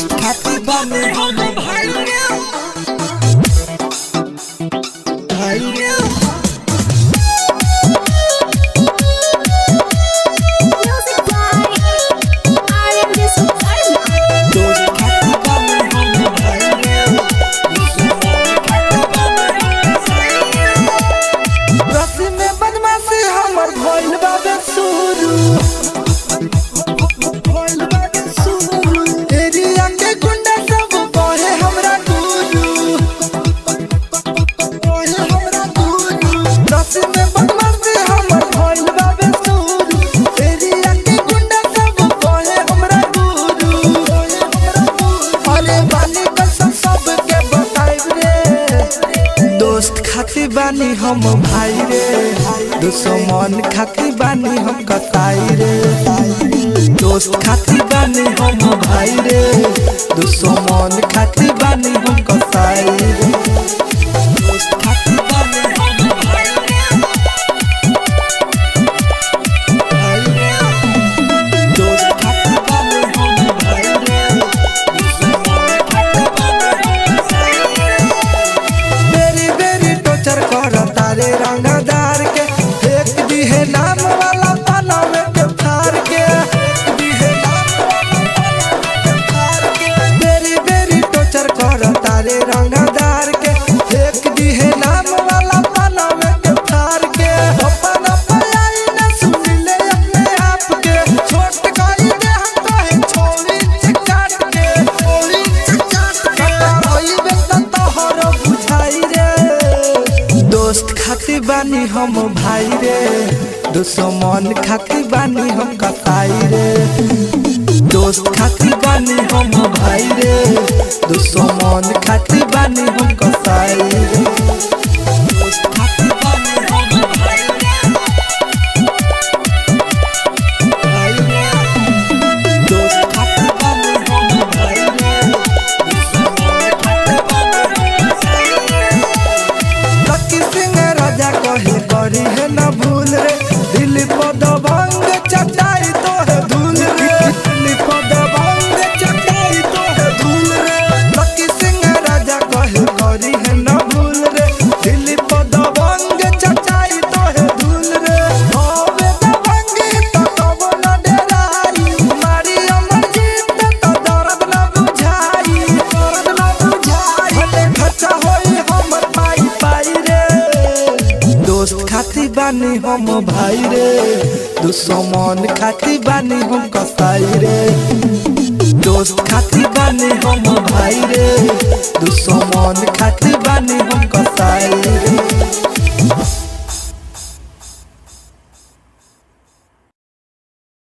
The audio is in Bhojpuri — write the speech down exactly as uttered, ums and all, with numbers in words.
दोस्त खाती बानी हम भाई रे भाई रे खाती बानी हम भाई रे दुश्मन खाती बानी हम कसाई रे दोस्त खाती बानी हम भाई रे दुश्मन खाती बानी हम कसाई रे दोस्त खाती बानी हम भाई रे भाई रे दोस्त खाती बानी हम भाई रे दुश्मन खाती बानी हम कसाई रे बेरी टोचर कर तारे रंगदार के एक दिहे नाम वाला पाना में के फार के दिहे नाम वाला पाना में के फार के बेरी बेरी टोचर कर तारे रंगदार के एक दिहे नाम वाला पाना में के फार के अपन पलाई न सुन ले अपने आप के छोट करी दे हम कहे छोरी से काट के छोरी से काट के होई बेटा तोहर बुझाई रे दोस्त खाती बानी हम भाई रे दुश्मन खाती बानी हम कसाई रे दोस्त खाती बानी हम भाई रे दुश्मन खाती बानी हम कसाई रे दोस्त खाती बानी हम भाई रे भाई रे दोस्त खाती बानी हम भाई रे दुश्मन खाती बानी हम कसाई रे लकी सिंह राजा कहे करी है न भूल रे दिल पद भंग चटाई तो है धूल रे दिल पद भंग चटाई तो है धूल रे लकी सिंह राजा कहे करी है न भूल रे दिल पद भंग चटाई तो है धूल रे होवे त भंगी तो कबो न डराई मारी अमर जीत तो दर्द न बुझाई दर्द न बुझाई भले खर्चा होई हमर पाई पाई रे दोस्त खाती बानी हम भाई रे दुश्मन खाती बानी हम कसाई रे दोस्त खाती बानी हम भाई रे दुश्मन खाती